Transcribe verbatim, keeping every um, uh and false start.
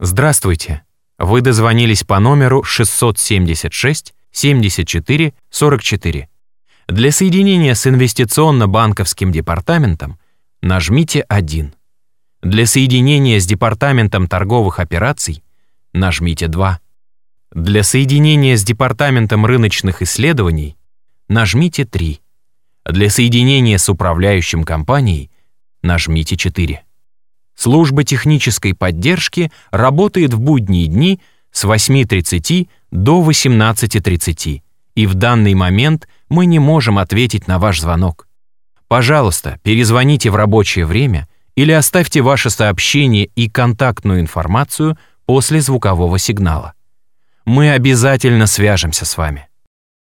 Здравствуйте. Вы дозвонились по номеру шестьсот семьдесят шесть семьдесят четыре сорок четыре. Для соединения с инвестиционно-банковским департаментом нажмите один. Для соединения с департаментом торговых операций нажмите два. Для соединения с департаментом рыночных исследований нажмите три. Для соединения с управляющим компанией нажмите четыре. Служба технической поддержки работает в будние дни с восьми тридцати до восемнадцати тридцати, и в данный момент мы не можем ответить на ваш звонок. Пожалуйста, перезвоните в рабочее время или оставьте ваше сообщение и контактную информацию после звукового сигнала. Мы обязательно свяжемся с вами.